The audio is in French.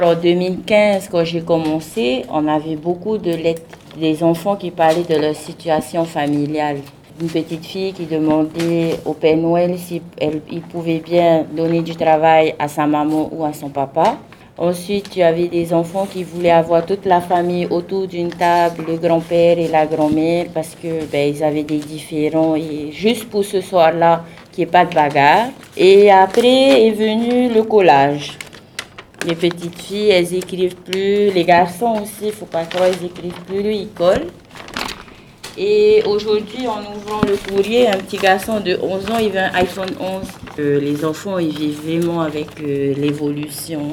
En 2015, quand j'ai commencé, on avait beaucoup de lettres des enfants qui parlaient de leur situation familiale. Une petite fille qui demandait au Père Noël si il pouvait bien donner du travail à sa maman ou à son papa. Ensuite, tu avais des enfants qui voulaient avoir toute la famille autour d'une table, le grand-père et la grand-mère, parce que ils avaient des différends et juste pour ce soir-là, qu'il n'y ait pas de bagarre. Et après est venu le collage. Les petites filles, elles écrivent plus. Les garçons aussi, il ne faut pas croire, ils écrivent plus, ils collent. Et aujourd'hui, en ouvrant le courrier, un petit garçon de 11 ans, il veut un iPhone 11. Les enfants, ils vivent vraiment avec l'évolution.